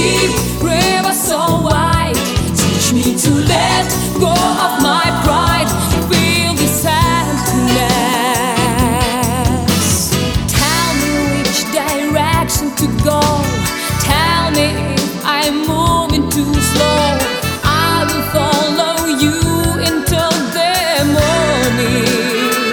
deep river so wide. Teach me to let go of my pride. Feel this emptiness. Tell me which direction to go. Tell me if I'm moving too slow. I will follow you until the morning.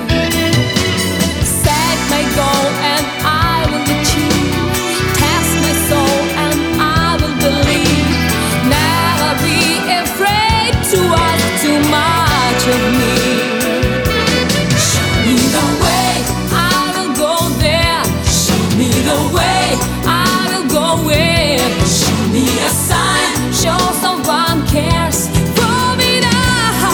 Set my goal and I will achieve. Test my soul and I will believe. Never be afraid to ask too much of me. Show me the way, I will go there. Show me the way, I will go where. Show me a sign, show someone cares for me now.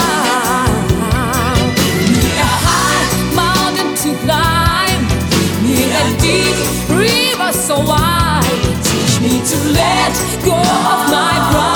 Give me a high mountain to climb. Give me a deep river so wide. Teach me to let go of my pride.